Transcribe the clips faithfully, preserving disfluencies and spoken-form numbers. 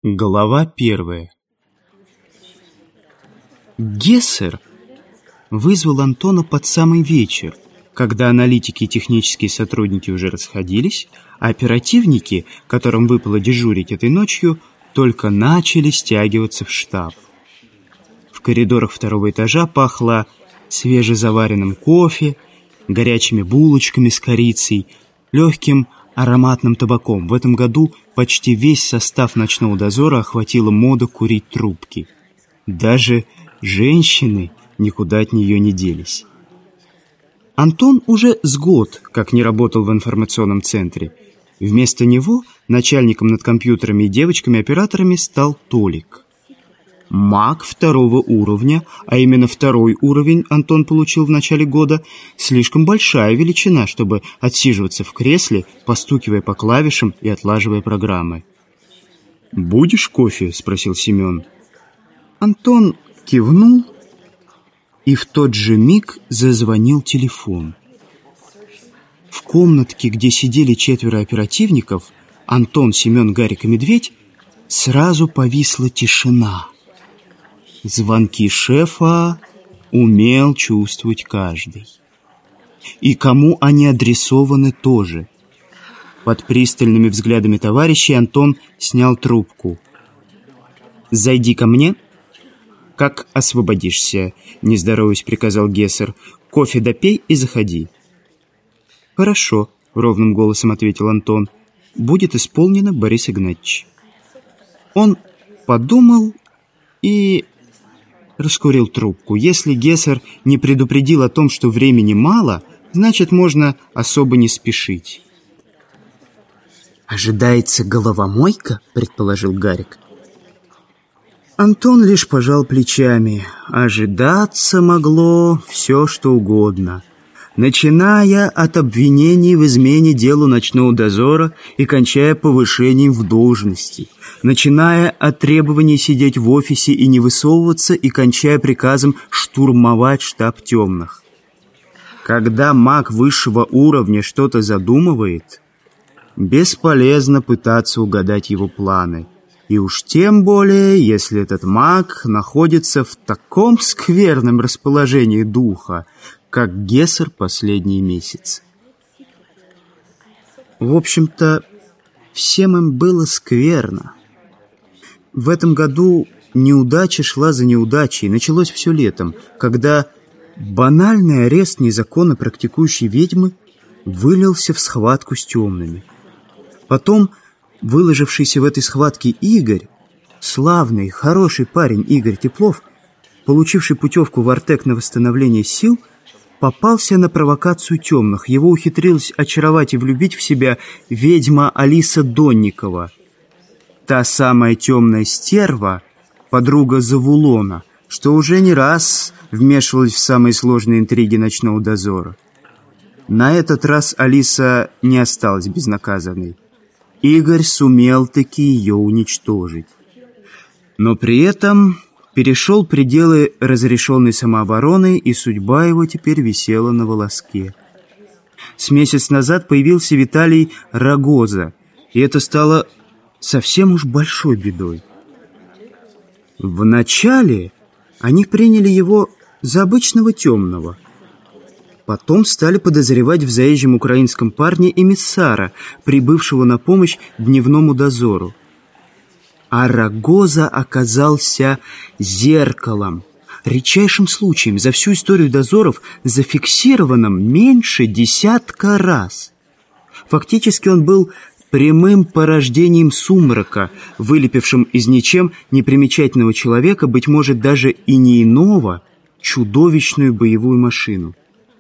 Глава первая. Гессер вызвал Антона под самый вечер, когда аналитики и технические сотрудники уже расходились, а оперативники, которым выпало дежурить этой ночью, только начали стягиваться в штаб. В коридорах второго этажа пахло свежезаваренным кофе, горячими булочками с корицей, легким ароматным табаком. В этом году почти весь состав «Ночного дозора» охватила мода курить трубки. Даже женщины никуда от нее не делись. Антон уже с год как не работал в информационном центре. Вместо него начальником над компьютерами и девочками-операторами стал Толик. Маг второго уровня, а именно второй уровень Антон получил в начале года, слишком большая величина, чтобы отсиживаться в кресле, постукивая по клавишам и отлаживая программы. «Будешь кофе?» — спросил Семен. Антон кивнул, и в тот же миг зазвонил телефон. В комнатке, где сидели четверо оперативников, Антон, Семен, Гарик и Медведь, сразу повисла тишина. Звонки шефа умел чувствовать каждый. И кому они адресованы тоже. Под пристальными взглядами товарищей Антон снял трубку. «Зайди ко мне, как освободишься», — не здороваясь, приказал Гессер. «Кофе допей и заходи». «Хорошо», — ровным голосом ответил Антон. «Будет исполнено, Борис Игнатьевич». Он подумал и раскурил трубку. Если Гессер не предупредил о том, что времени мало, значит, можно особо не спешить. «Ожидается головомойка?» — предположил Гарик. Антон лишь пожал плечами. Ожидаться могло все, что угодно. Начиная от обвинений в измене делу ночного дозора и кончая повышением в должности, начиная от требований сидеть в офисе и не высовываться и кончая приказом штурмовать штаб темных. Когда маг высшего уровня что-то задумывает, бесполезно пытаться угадать его планы. И уж тем более, если этот маг находится в таком скверном расположении духа, как Гессер последние месяцы. В общем-то, всем им было скверно. В этом году неудача шла за неудачей. Началось все летом, когда банальный арест незаконно практикующей ведьмы вылился в схватку с темными. Потом выложившийся в этой схватке Игорь, славный, хороший парень Игорь Теплов, получивший путевку в Артек на восстановление сил, попался на провокацию темных. Его ухитрилась очаровать и влюбить в себя ведьма Алиса Донникова. Та самая темная стерва, подруга Завулона, что уже не раз вмешивалась в самые сложные интриги ночного дозора. На этот раз Алиса не осталась безнаказанной. Игорь сумел таки ее уничтожить. Но при этом перешел пределы разрешенной самообороны, и судьба его теперь висела на волоске. С месяц назад появился Виталий Рогоза, и это стало совсем уж большой бедой. Вначале они приняли его за обычного темного. Потом стали подозревать в заезжем украинском парне эмиссара, прибывшего на помощь дневному дозору. А Рогоза оказался зеркалом. Редчайшим случаем за всю историю дозоров, зафиксированным меньше десятка раз. Фактически он был прямым порождением сумрака, вылепившим из ничем непримечательного человека, быть может, даже и не иного, чудовищную боевую машину.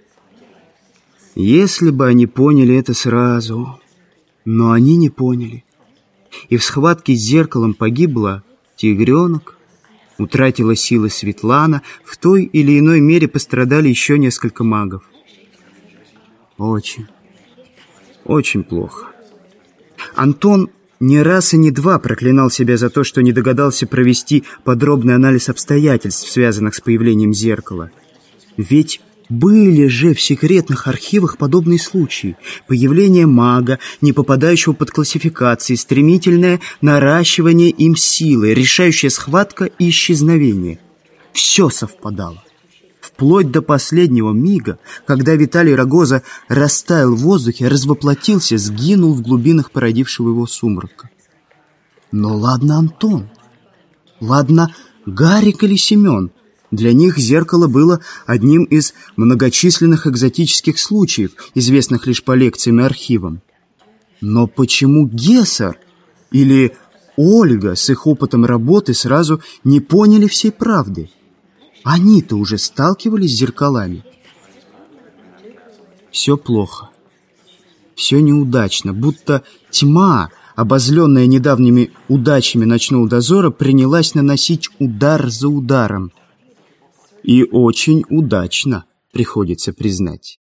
Если бы они поняли это сразу, но они не поняли. И в схватке с зеркалом погибла Тигренок, утратила силы Светлана, в той или иной мере пострадали еще несколько магов. Очень, очень плохо. Антон не раз и не два проклинал себя за то, что не догадался провести подробный анализ обстоятельств, связанных с появлением зеркала. Ведь Были же в секретных архивах подобные случаи. Появление мага, не попадающего под классификации, стремительное наращивание им силы, решающая схватка и исчезновение. Все совпадало. Вплоть до последнего мига, когда Виталий Рогоза растаял в воздухе, развоплотился, сгинул в глубинах породившего его сумрака. Но ладно Антон, ладно Гарик или Семен. Для них зеркало было одним из многочисленных экзотических случаев, известных лишь по лекциям и архивам. Но почему Гессер или Ольга с их опытом работы сразу не поняли всей правды? Они-то уже сталкивались с зеркалами. Все плохо. Все неудачно, будто тьма, обозленная недавними удачами ночного дозора, принялась наносить удар за ударом. И очень удачно, приходится признать.